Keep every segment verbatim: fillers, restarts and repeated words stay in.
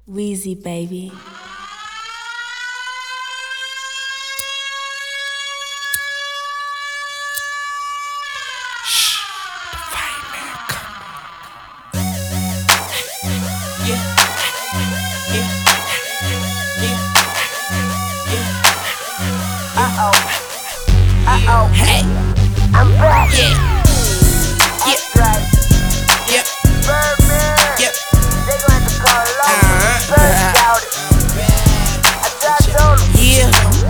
Weezy, baby. Shh, the fireman coming. Yeah, yeah, yeah, yeah. Uh oh, uh oh. Hey, I'm back. Yeah, That's right. yep, Birdman. yep. They gon' have to call it off. Uh-huh. Bird about it. I just told him. Yeah.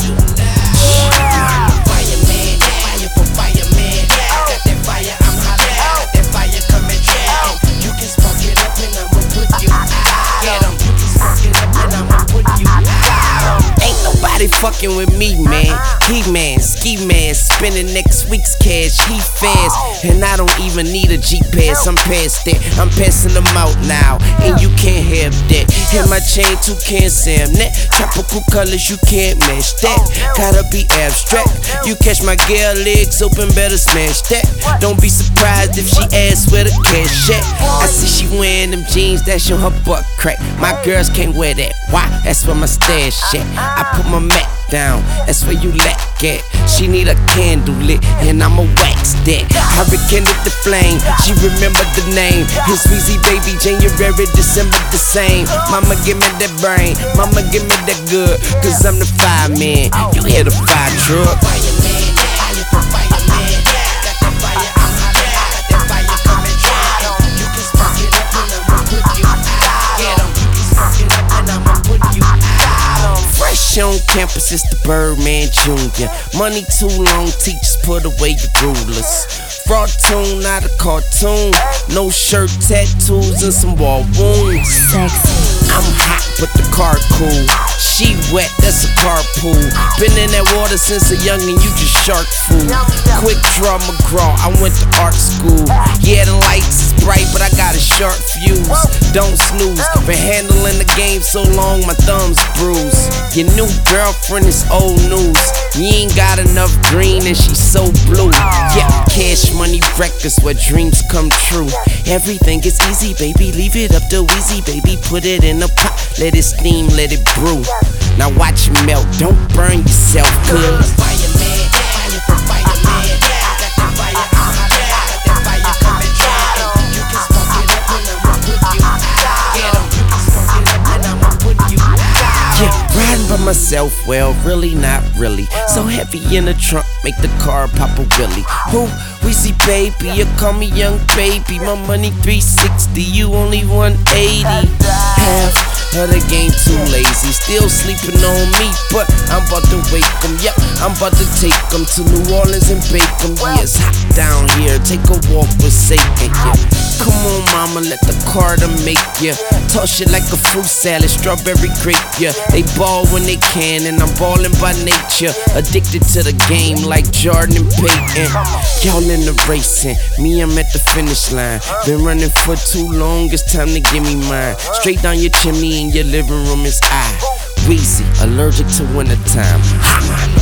Yeah. Fireman, fire for fireman. Got that fire, I'm hot. Got that fire coming down. You can spark it up and I'ma put you out. Get 'em. You can spark it up and I'ma put you out. Ain't nobody fucking with me, man. He man, ski man, spending next week's cash. He fast, and I don't even need a G pass. I'm past that. I'm passing them out now, and you can't have that. Hit my chain, two cans, Sam. Net tropical colors, you can't match that. Gotta be abstract. You catch my girl legs open, better smash that. Don't be surprised if she asks where the cash at. I see she wearing them jeans that show her butt crack. My girls can't wear that. Why? That's where my stash at. I put my mat down. That's where you lack at. She need a candle lit, and I'ma wax that. I rekindled the flame. She remembered the name. It's Weezy, baby. January, December, the same. Mama, give me that brain. Mama, give me that good. Cause I'm the fireman. You hear the fire truck. Fireman, fire for fireman. Got that fire, I'm hot. Got that fire coming down. You can spark it up and I'ma put you out. Get 'em. You can spark it up and I'ma put you out. Fresh on campus, it's the Birdman Junior Money too long, teachers put away your rulers. Fraud tune, not a cartoon. No shirt, tattoos, and some wall wounds. Sexy. I'm hot, but the car cool. She wet, that's a carpool. Been in that water since a youngin', you just shark food. Quick draw McGraw, I went to art school. Yeah, the lights is bright, but I got a sharp fuse. Don't snooze, been handling the game so long, my thumbs bruised. Your new girlfriend is old news. You ain't got enough green and she's so blue. Yeah, cash money records where dreams come true. Everything is easy, baby, leave it up to Weezy, baby. Put it in a pot, let it steam, let it brew. Now watch it melt, don't burn yourself, cuz fireman, fire for fireman. Got that fire, I'm hot. Got that fire coming down. You can spark it up and I'ma put you out. Get 'em. You can spark it up and I'ma put you out. Yeah, riding by myself, well, really not really. So heavy in the trunk, make the car pop a wheelie. Who? Weezy, baby, you call me young baby. My money three sixty, you only one eighty. Half of the game too lazy, still sleeping on me, but I'm about to wake 'em. Yep, I'm about to take 'em to New Orleans and bake 'em. Yeah, it's hot down here, take a walk with Satan. Yeah, come on, mama, let the Carter make ya. Toss it like a fruit salad, strawberry grape. Yeah, they ball when they can, and I'm ballin' by nature. Addicted to the game like Jordan and Peyton. Y'all in the racing, me, I'm at the finish line. Been running for too long, it's time to give me mine. Straight down your chimney in your living room is I, Weezy, allergic to wintertime.